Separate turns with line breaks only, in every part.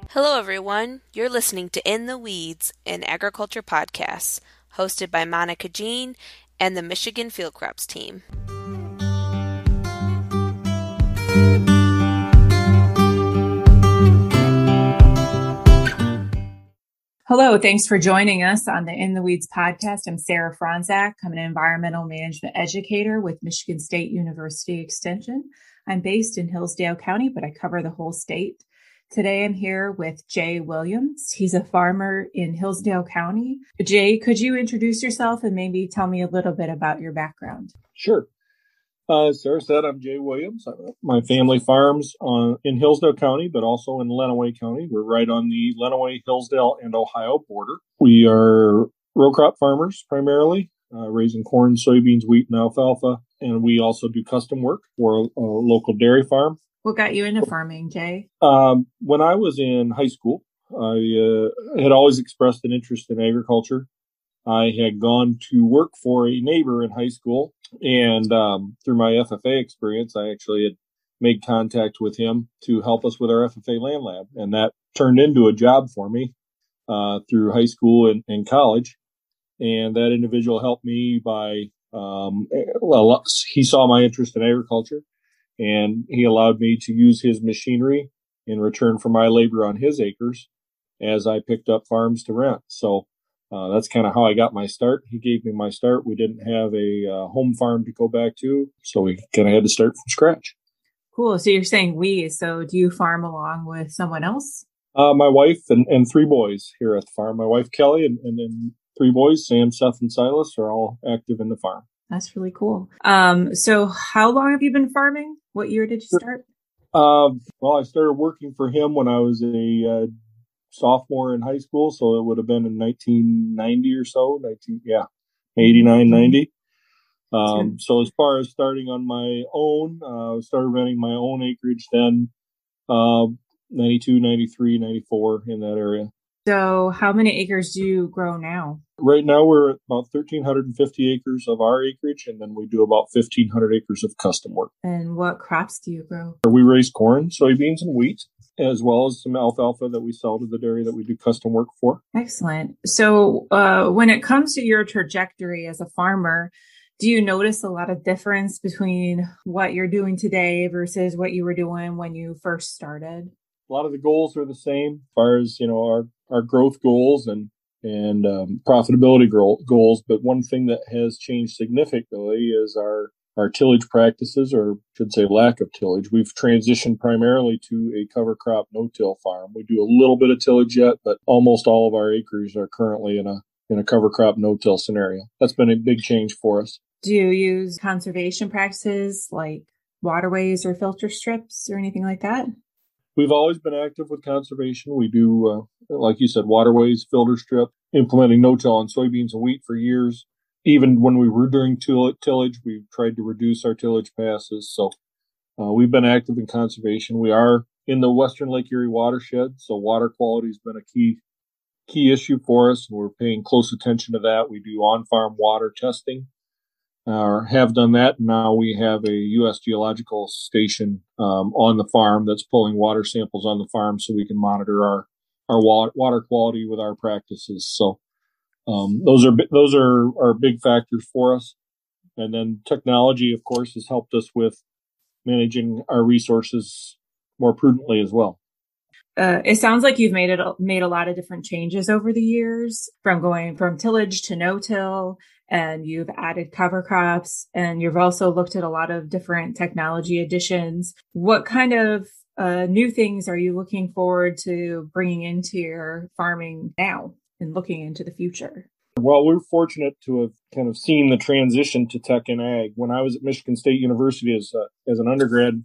Hello, everyone. You're listening to In the Weeds, an agriculture podcast, hosted by Monica Jean and the Michigan Field Crops team.
Hello, thanks for joining us on the In the Weeds podcast. I'm Sarah Franzak. I'm an environmental management educator with Michigan State University Extension. I'm based in Hillsdale County, but I cover the whole state. Today I'm here with Jay Williams. He's a farmer in Hillsdale County. Jay, could you introduce yourself and maybe tell me a little bit about your background?
Sure. As Sarah said, I'm Jay Williams. My family farms in Hillsdale County, but also in Lenawee County. We're right on the Lenawee, Hillsdale, and Ohio border. We are row crop farmers primarily, raising corn, soybeans, wheat, and alfalfa. And we also do custom work for a local dairy farm.
What got you into farming, Jay?
When I was in high school, I had always expressed an interest in agriculture. I had gone to work for a neighbor in high school, and through my FFA experience, I actually had made contact with him to help us with our FFA land lab, and that turned into a job for me through high school and college. And that individual helped me by, he saw my interest in agriculture, and he allowed me to use his machinery in return for my labor on his acres as I picked up farms to rent. So that's kind of how I got my start. He gave me my start. We didn't have a home farm to go back to, so we kind of had to start from scratch.
Cool. So you're saying we. So do you farm along with someone else?
My wife and three boys here at the farm. My wife, Kelly, and then three boys, Sam, Seth, and Silas, are all active in the farm.
That's really cool. So how long have you been farming? What year did you start?
Well, I started working for him when I was a sophomore in high school, so it would have been in 1990 or so, 89, 90. So as far as starting on my own, I started renting my own acreage then, 92, 93, 94 in that area.
So how many acres do you grow now?
Right now we're at about 1,350 acres of our acreage, and then we do about 1,500 acres of custom work.
And what crops do you grow?
We raise corn, soybeans, and wheat, as well as some alfalfa that we sell to the dairy that we do custom work for.
Excellent. So when it comes to your trajectory as a farmer, do you notice a lot of difference between what you're doing today versus what you were doing when you first started?
A lot of the goals are the same as far as, our growth goals and profitability goals. But one thing that has changed significantly is our tillage practices, or I should say lack of tillage. We've transitioned primarily to a cover crop no-till farm. We do a little bit of tillage yet, but almost all of our acres are currently in a cover crop no-till scenario. That's been a big change for us.
Do you use conservation practices like waterways or filter strips or anything like that?
We've always been active with conservation. We do, like you said, waterways, filter strip, implementing no-till on soybeans and wheat for years. Even when we were doing tillage, we tried to reduce our tillage passes. So we've been active in conservation. We are in the Western Lake Erie watershed, so water quality has been a key issue for us, and we're paying close attention to that. We do on-farm water testing, or have done that. Now we have a U.S. Geological station on the farm that's pulling water samples on the farm so we can monitor our water quality with our practices. So those are big factors for us. And then technology, of course, has helped us with managing our resources more prudently as well.
It sounds like you've made a lot of different changes over the years, from going from tillage to no-till, and you've added cover crops, and you've also looked at a lot of different technology additions. What kind of new things are you looking forward to bringing into your farming now and looking into the future?
Well, we're fortunate to have kind of seen the transition to tech and ag. When I was at Michigan State University as an undergrad,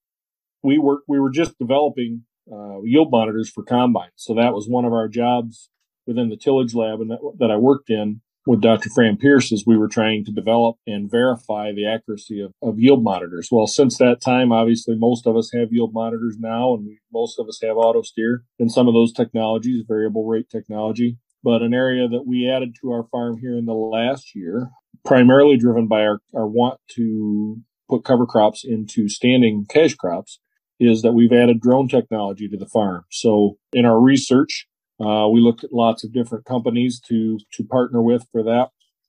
we were just developing yield monitors for combines. So that was one of our jobs within the tillage lab and that I worked in with Dr. Fran Pierce, as we were trying to develop and verify the accuracy of yield monitors. Well, since that time, obviously, most of us have yield monitors now, and most of us have auto steer and some of those technologies, variable rate technology. But an area that we added to our farm here in the last year, primarily driven by our want to put cover crops into standing cash crops, is that we've added drone technology to the farm. So in our research, we looked at lots of different companies to partner with for that.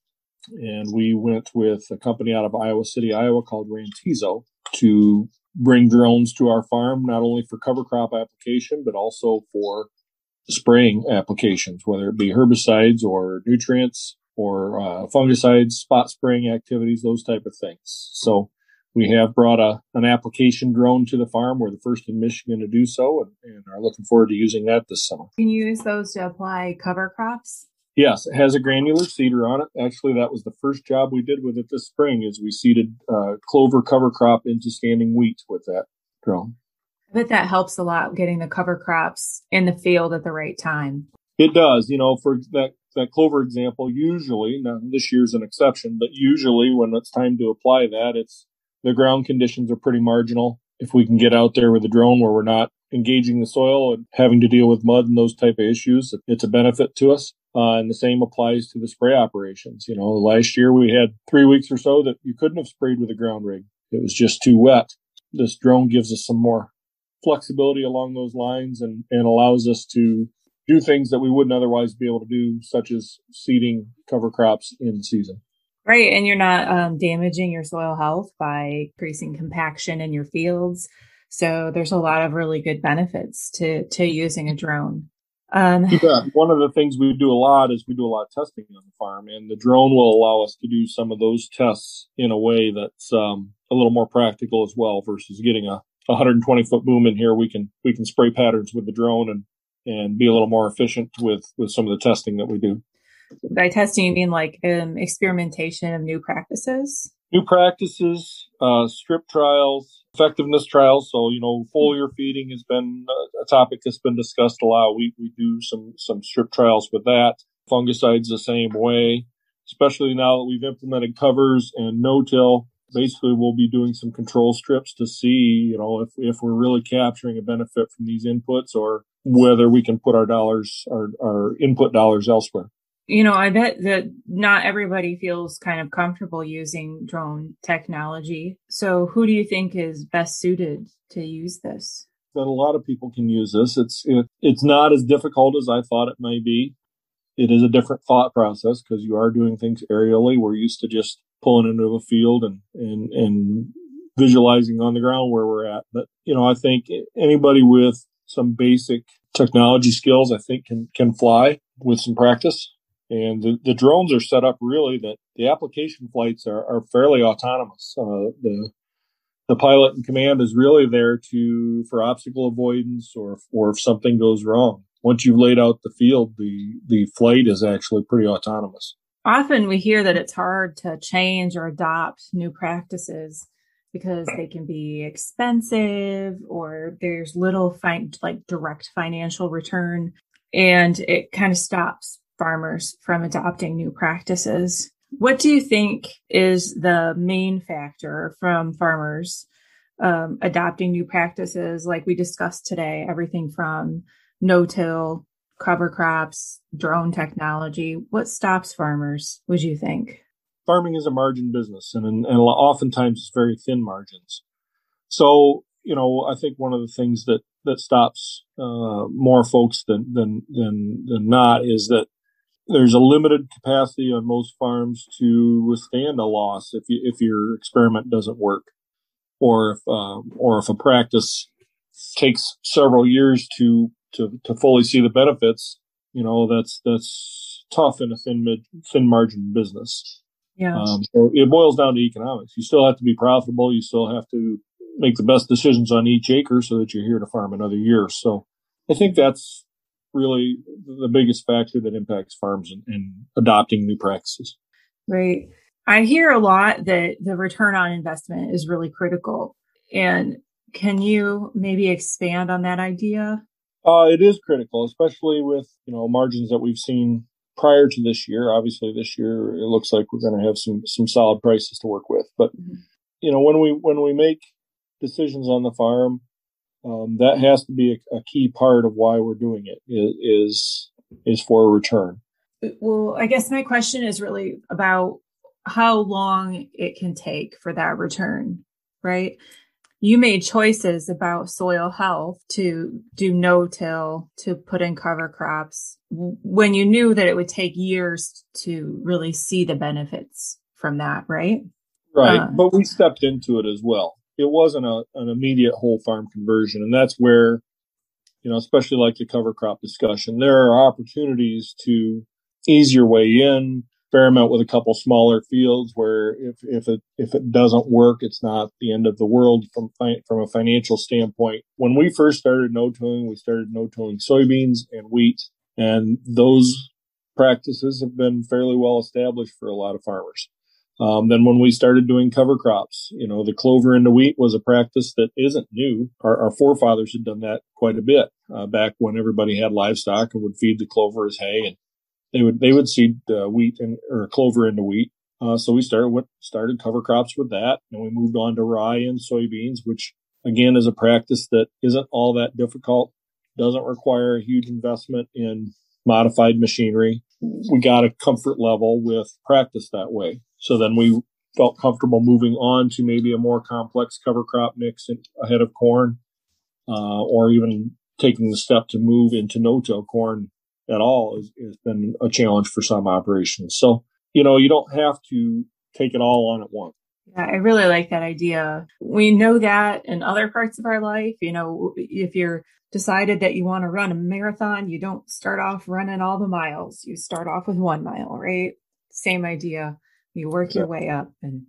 And we went with a company out of Iowa City, Iowa called Rantizo to bring drones to our farm, not only for cover crop application, but also for spraying applications, whether it be herbicides or nutrients or fungicides, spot spraying activities, those type of things. So we have brought an application drone to the farm. We're the first in Michigan to do so, and are looking forward to using that this summer.
Can you use those to apply cover crops?
Yes, it has a granular seeder on it. Actually, that was the first job we did with it this spring, is we seeded clover cover crop into standing wheat with that drone.
I bet that helps a lot, getting the cover crops in the field at the right time.
It does. For that clover example, usually, now this year's an exception, but usually when it's time to apply that, the ground conditions are pretty marginal. If we can get out there with a drone where we're not engaging the soil and having to deal with mud and those type of issues, it's a benefit to us. And the same applies to the spray operations. Last year we had 3 weeks or so that you couldn't have sprayed with a ground rig. It was just too wet. This drone gives us some more flexibility along those lines and allows us to do things that we wouldn't otherwise be able to do, such as seeding cover crops in season.
Right. And you're not damaging your soil health by increasing compaction in your fields. So there's a lot of really good benefits to using a drone.
One of the things we do a lot is we do a lot of testing on the farm, and the drone will allow us to do some of those tests in a way that's a little more practical as well, versus getting a 120-foot boom in here. We can spray patterns with the drone and be a little more efficient with some of the testing that we do.
By testing, you mean like experimentation of new practices?
New practices, strip trials, effectiveness trials. So, foliar feeding has been a topic that's been discussed a lot. We do some strip trials with that. Fungicides the same way, especially now that we've implemented covers and no-till. Basically, we'll be doing some control strips to see, if we're really capturing a benefit from these inputs, or whether we can put our input dollars elsewhere.
I bet that not everybody feels kind of comfortable using drone technology. So who do you think is best suited to use this?
That a lot of people can use this. It's not as difficult as I thought it may be. It is a different thought process because you are doing things aerially. We're used to just pulling into a field and visualizing on the ground where we're at. But, I think anybody with some basic technology skills, I think can fly with some practice. And the drones are set up really that the application flights are fairly autonomous. The pilot in command is really there for obstacle avoidance or if something goes wrong. Once you've laid out the field, the flight is actually pretty autonomous.
Often we hear that it's hard to change or adopt new practices because they can be expensive or there's little direct financial return, and it kind of stops farmers from adopting new practices. What do you think is the main factor from farmers adopting new practices like we discussed today, everything from no-till, cover crops, drone technology? What stops farmers, would you think?
Farming is a margin business, and oftentimes it's very thin margins. So, I think one of the things that stops more folks than not is that there's a limited capacity on most farms to withstand a loss if your experiment doesn't work, or if a practice takes several years to fully see the benefits. That's tough in a thin margin business.
Yeah.
So it boils down to economics. You still have to be profitable. You still have to make the best decisions on each acre so that you're here to farm another year. So I think that's really the biggest factor that impacts farms in adopting new practices.
Right. I hear a lot that the return on investment is really critical. And can you maybe expand on that idea?
It is critical, especially with, margins that we've seen prior to this year. Obviously this year, it looks like we're going to have some solid prices to work with. But, when we make decisions on the farm, that has to be a key part of why we're doing it is for a return.
Well, I guess my question is really about how long it can take for that return, right? you made choices about soil health to do no-till, to put in cover crops when you knew that it would take years to really see the benefits from that, right?
Right. But we stepped into it as well. It wasn't an immediate whole farm conversion. And that's where, especially like the cover crop discussion, there are opportunities to ease your way in, experiment with a couple smaller fields where if it doesn't work, it's not the end of the world from a financial standpoint. When we first started no-tilling, we started no-tilling soybeans and wheat, and those practices have been fairly well established for a lot of farmers. Then when we started doing cover crops, the clover into wheat was a practice that isn't new. Our forefathers had done that quite a bit back when everybody had livestock and would feed the clover as hay, and they would seed wheat or clover into wheat. So we started cover crops with that, and we moved on to rye and soybeans, which again is a practice that isn't all that difficult, doesn't require a huge investment in modified machinery. We got a comfort level with practice that way. So then we felt comfortable moving on to maybe a more complex cover crop mix ahead of corn, or even taking the step to move into no-till corn at all has been a challenge for some operations. So, you don't have to take it all on at once.
Yeah, I really like that idea. We know that in other parts of our life, if you're decided that you want to run a marathon, you don't start off running all the miles. You start off with 1 mile, right? Same idea. You work your way up and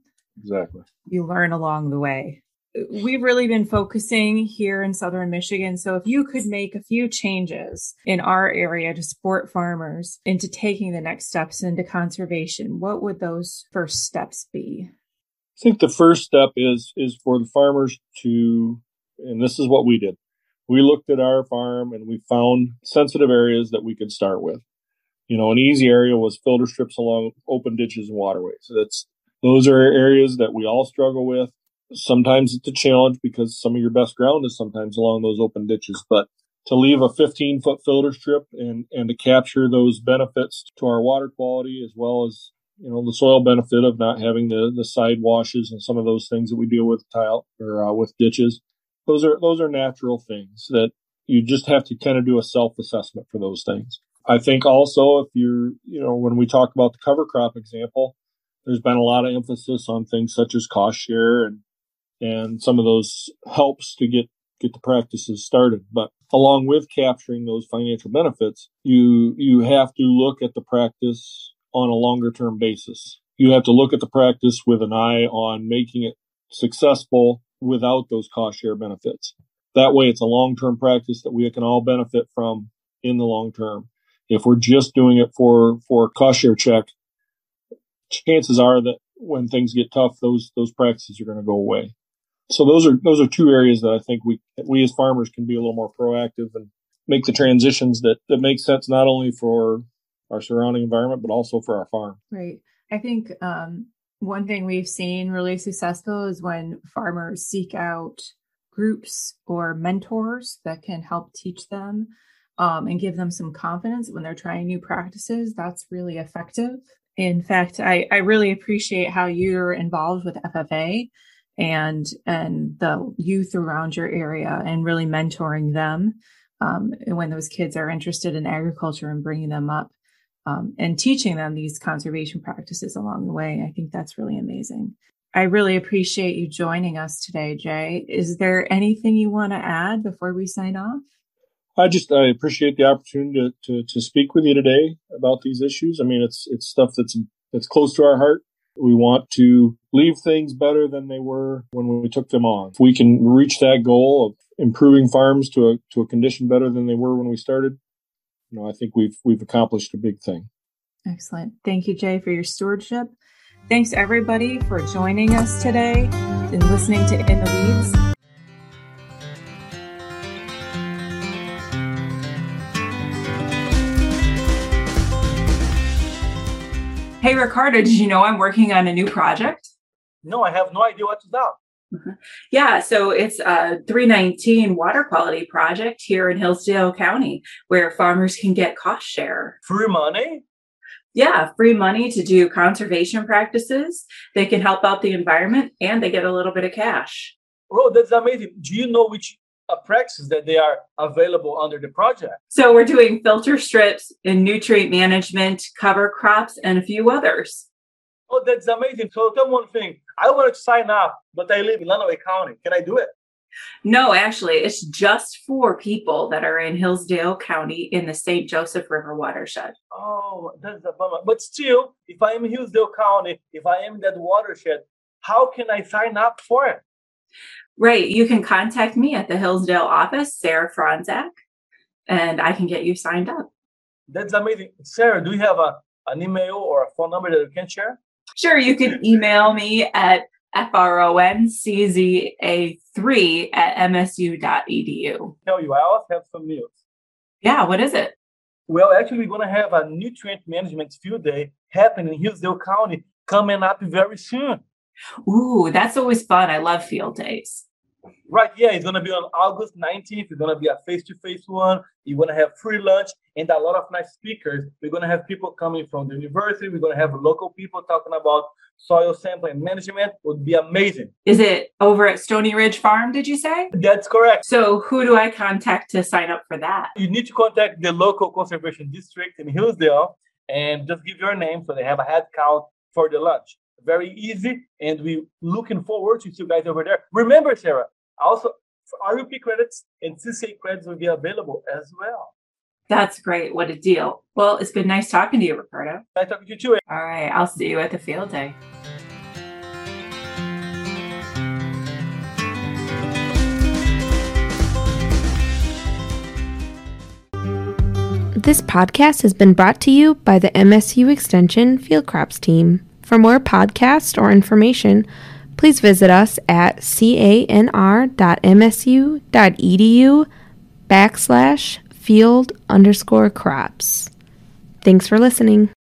you learn along the way. We've really been focusing here in Southern Michigan. So if you could make a few changes in our area to support farmers into taking the next steps into conservation, what would those first steps be?
I think the first step is for the farmers to, and this is what we did. We looked at our farm and we found sensitive areas that we could start with. An easy area was filter strips along open ditches and waterways. Those are areas that we all struggle with. Sometimes it's a challenge because some of your best ground is sometimes along those open ditches, but to leave a 15-foot filter strip and to capture those benefits to our water quality, as well as, the soil benefit of not having the side washes and some of those things that we deal with tile or with ditches. Those are natural things that you just have to kind of do a self-assessment for those things. I think also if when we talk about the cover crop example, there's been a lot of emphasis on things such as cost share and some of those helps to get the practices started. But along with capturing those financial benefits, you have to look at the practice on a longer term basis. You have to look at the practice with an eye on making it successful without those cost share benefits. That way it's a long-term practice that we can all benefit from in the long term. If we're just doing it for a cost share check, chances are that when things get tough, those practices are going to go away. So those are two areas that I think we as farmers can be a little more proactive and make the transitions that make sense not only for our surrounding environment, but also for our farm.
Right. I think one thing we've seen really successful is when farmers seek out groups or mentors that can help teach them and give them some confidence when they're trying new practices. That's really effective. In fact, I really appreciate how you're involved with FFA and the youth around your area and really mentoring them when those kids are interested in agriculture and bringing them up and teaching them these conservation practices along the way. I think that's really amazing. I really appreciate you joining us today, Jay. Is there anything you want to add before we sign off?
I appreciate the opportunity to speak with you today about these issues. I mean, it's stuff that's close to our heart. We want to leave things better than they were when we took them on. If we can reach that goal of improving farms to a condition better than they were when we started, I think we've accomplished a big thing.
Excellent. Thank you, Jay, for your stewardship. Thanks everybody for joining us today and listening to In the Weeds. Hey, Ricardo, did you know I'm working on a new project?
No, I have no idea what it's about.
Yeah, so it's a 319 water quality project here in Hillsdale County where farmers can get cost share.
Free money?
Yeah, free money to do conservation practices. They can help out the environment and they get a little bit of cash.
Oh, that's amazing. Do you know which practices that they are available under the project?
So we're doing filter strips and nutrient management, cover crops, and a few others.
Oh, that's amazing. So tell me one thing. I wanted to sign up, but I live in Lenawee County. Can I do it?
No, actually, it's just for people that are in Hillsdale County in the St. Joseph River watershed.
Oh, that's a bummer. But still, if I am in Hillsdale County, if I am in that watershed, how can I sign up for it?
Right. You can contact me at the Hillsdale office, Sarah Franzak, and I can get you signed up.
That's amazing. Sarah, do you have an email or a phone number that you can share?
Sure. You can email me at froncza3@msu.edu.
Tell you, I also have some news.
Yeah. What is it?
Well, actually, we're going to have a nutrient management field day happening in Hillsdale County coming up very soon.
Ooh, that's always fun. I love field days.
Right, yeah, it's going to be on August 19th. It's going to be a face-to-face one. You're going to have free lunch and a lot of nice speakers. We're going to have people coming from the university. We're going to have local people talking about soil sampling management. It would be amazing.
Is it over at Stony Ridge Farm, did you say?
That's correct.
So who do I contact to sign up for that?
You need to contact the local conservation district in Hillsdale and just give your name so they have a head count for the lunch. Very easy, and we're looking forward to see you guys over there. Remember, Sarah, also RUP credits and CCA credits will be available as well.
That's great. What a deal. Well, it's been nice talking to you, Ricardo.
Nice talking to you too.
All right. I'll see you at the field day.
This podcast has been brought to you by the MSU Extension Field Crops team. For more podcasts or information, please visit us at canr.msu.edu/field_crops. Thanks for listening.